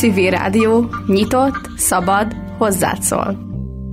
Civil Rádió, nyitott, szabad, hozzád szól.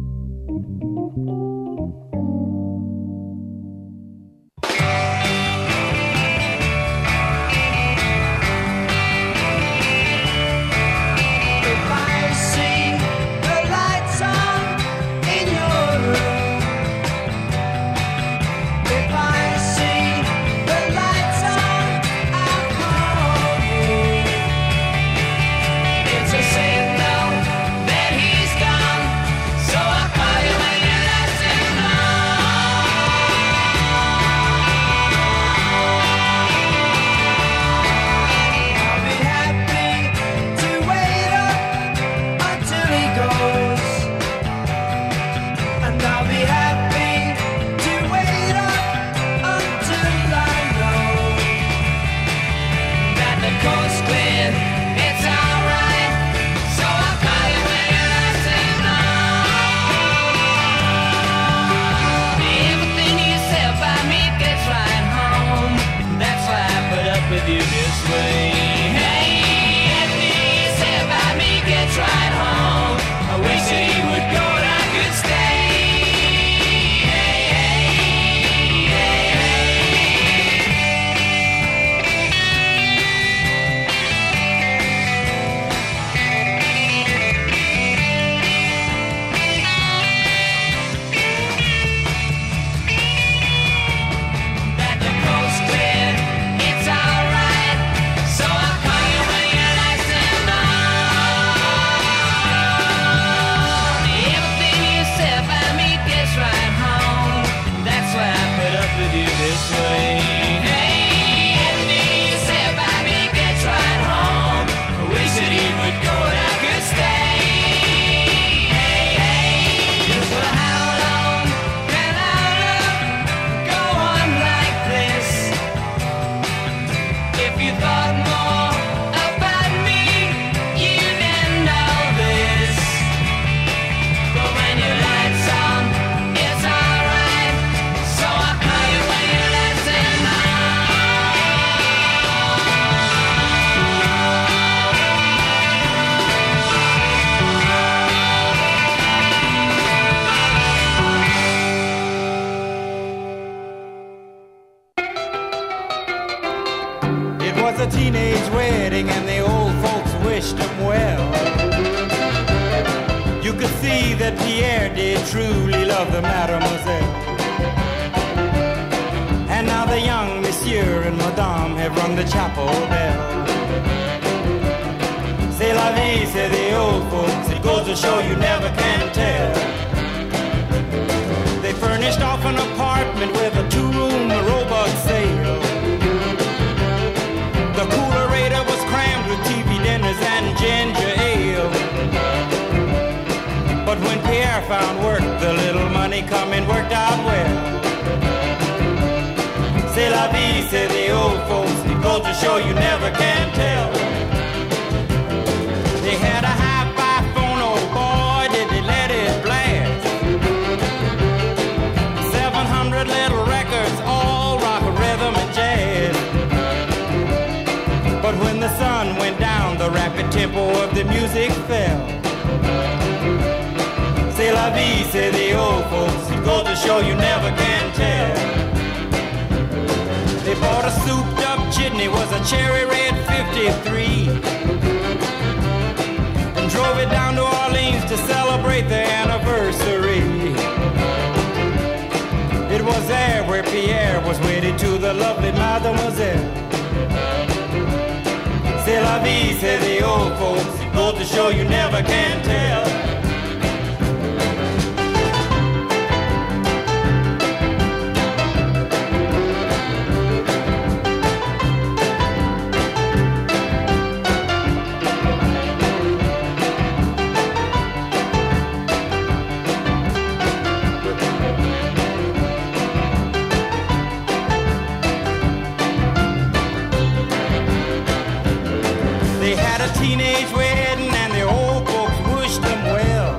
Teenage wedding and the old folks wished them well.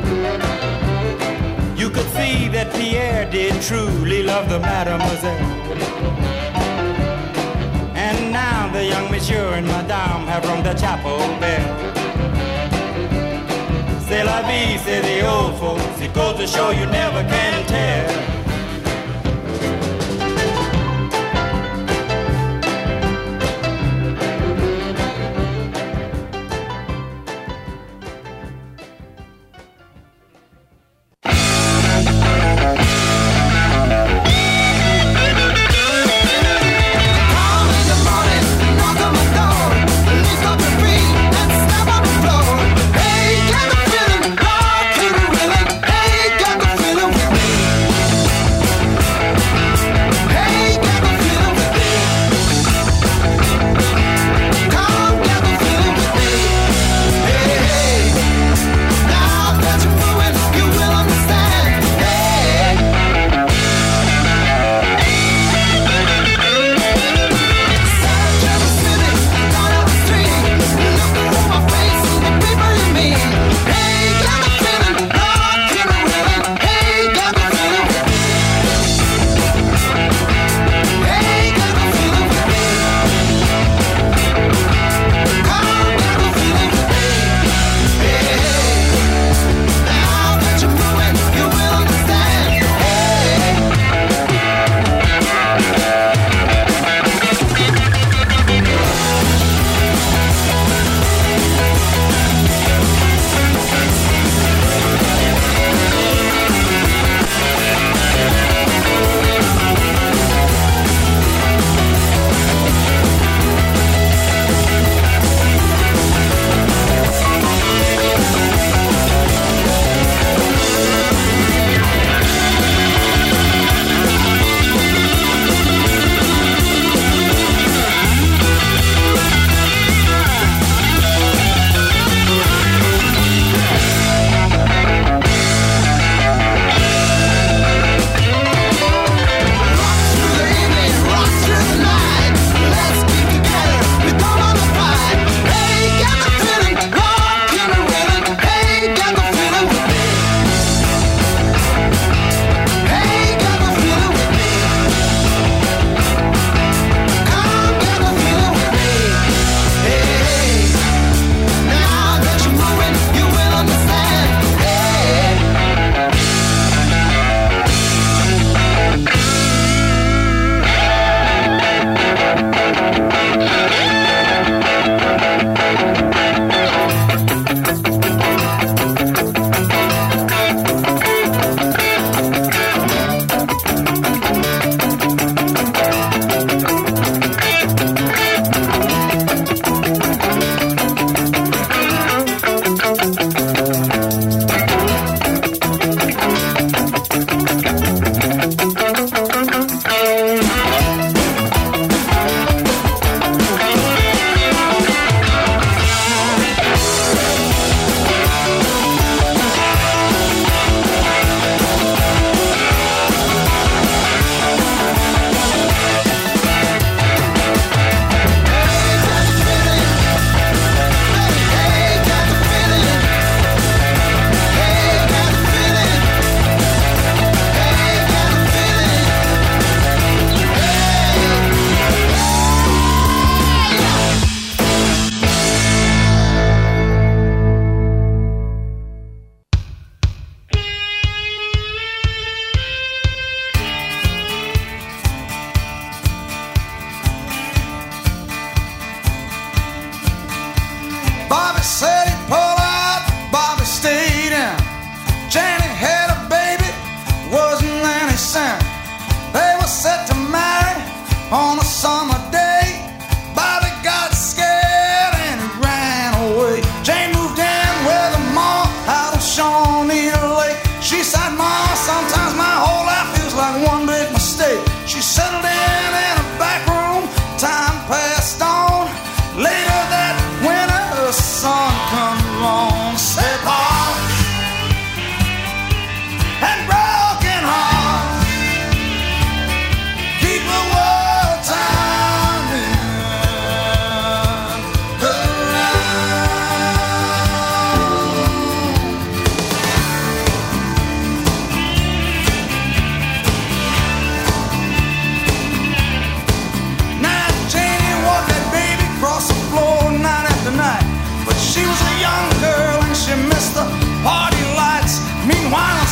You could see that Pierre did truly love the mademoiselle. And now the young monsieur and madame have rung the chapel bell. c'est la vie, say the old folks. It goes to show you never can tell.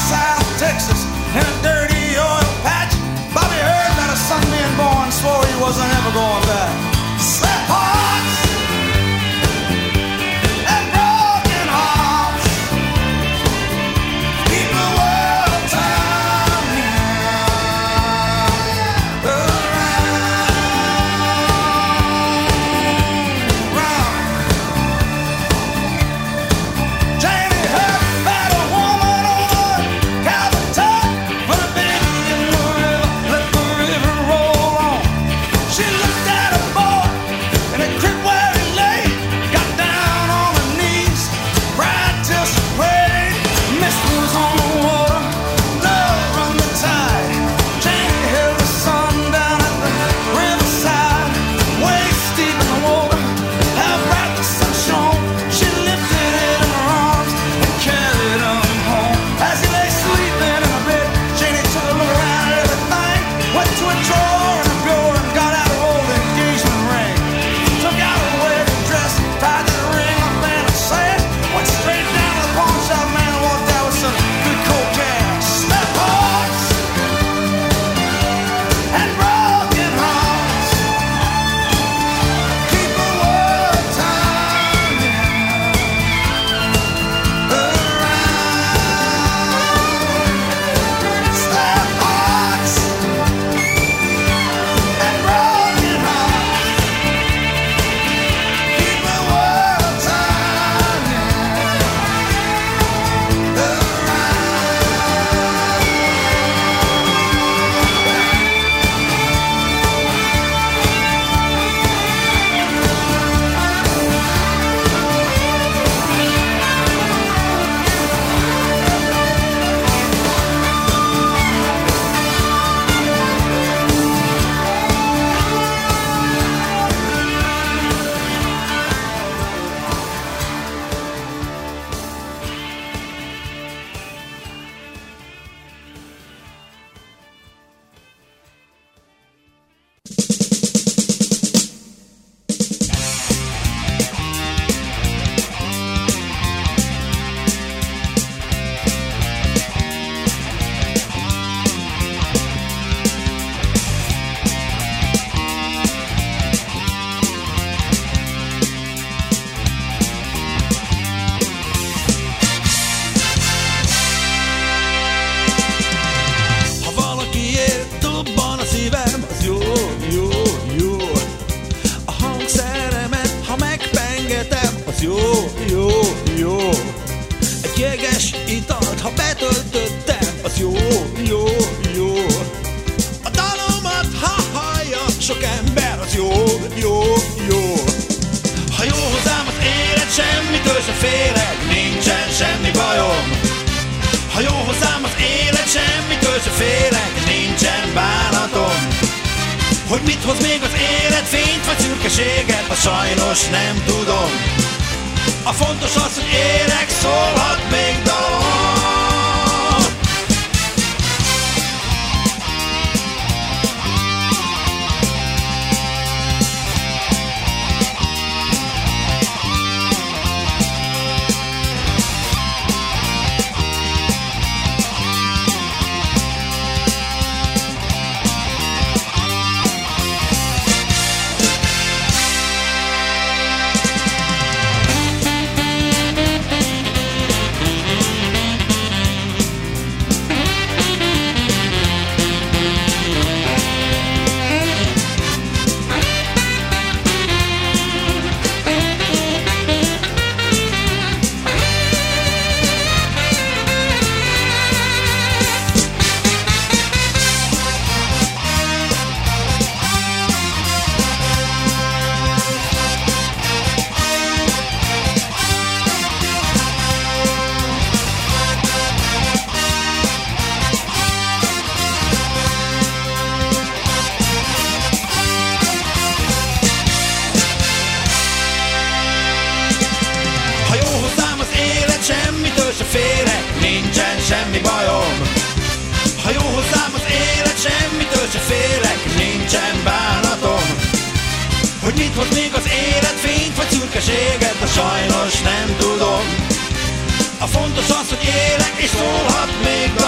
South Texas in a dirty oil patch. Bobby heard that a son being born, swore he wasn't ever going back. Slap hearts and broken hearts keep the world turning around. Janie heard about a woman on Calvin Tuck, put a baby in the river, let the river roll on. She looked at a boy in a crib where he lay, got down on her knees, cried till she prayed. Mist was on the water, love run the tide. Janie held the sun down at the riverside, waist deep in the water, how bright the sun shone. She lifted it in her arms and carried him home. As he lay sleeping in the bed, Janie took a look around at everything, went to a drawer and a bureau and got out her old engagement ring. Took out her wedding dress, tied the ring up and a sash, went straight down to the pawn shop, man, and walked out with some good cold cash. Snap hearts and broken hearts keep the world turning around. Snap hearts and broken hearts keep the world turning Ha valaki ér, dobban a szívem, az jó, jó, jó. A hangszeremet, ha megpengetem, az jó, jó, jó. Egy jeges italt, ha betöltöttem, az jó, jó, jó. A dalomat, ha hallja sok ember, az jó, jó, jó. Ha jó hozzám az élet, semmitől se félek, nincsen semmi bajom. Ha jó hozzám az élet, semmitől se félek, nincsen bánatom. Hogy mit hoz még az élet, fényt vagy szürkeséget, a sajnos nem tudom. A fontos az, hogy élek, szólhat még dalom. semmi bajom. Ha jó hozzám az élet, semmitől se félek, nincsen bánatom. Hogy mit hoz még az élet, fényt vagy szürkeséget, de sajnos nem tudom. A A fontos az, hogy élek, és szólhat még